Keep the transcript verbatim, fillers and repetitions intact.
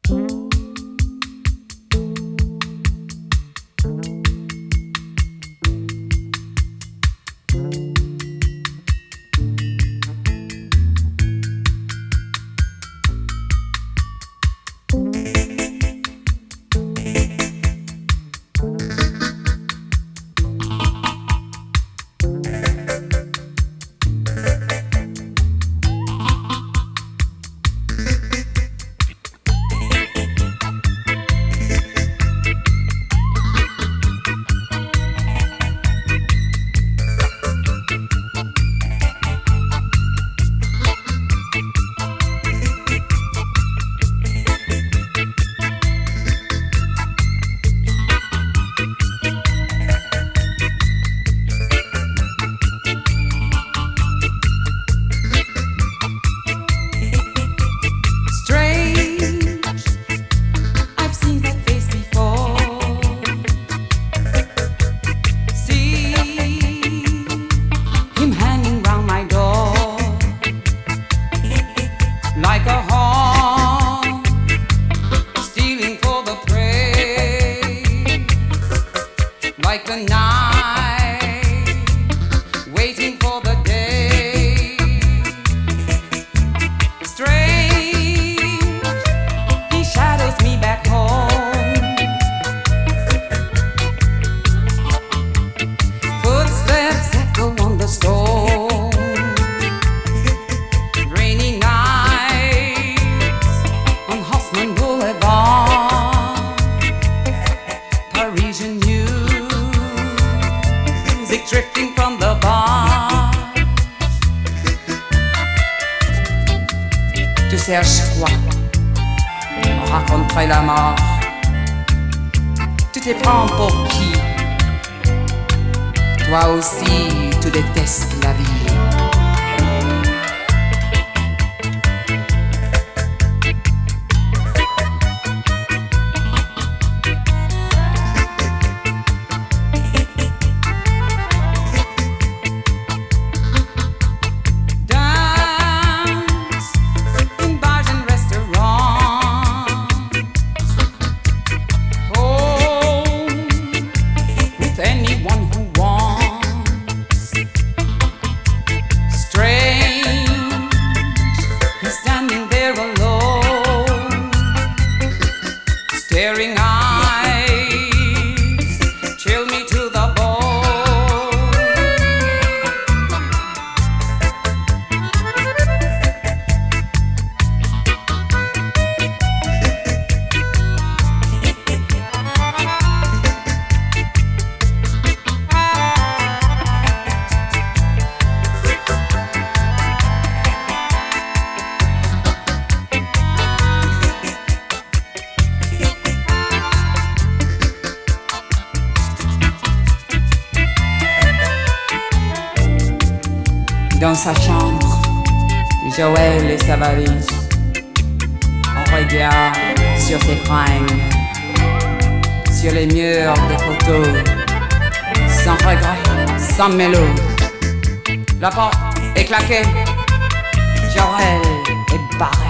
cherches quoi? On raconterait la mort. Tu te prends pour qui? Toi aussi, tu détestes la vie. Dans sa chambre, Joël et sa valise. On regarde sur ses fringues, sur les murs des photos, sans regret, sans mélo. La porte est claquée, Joël est barré.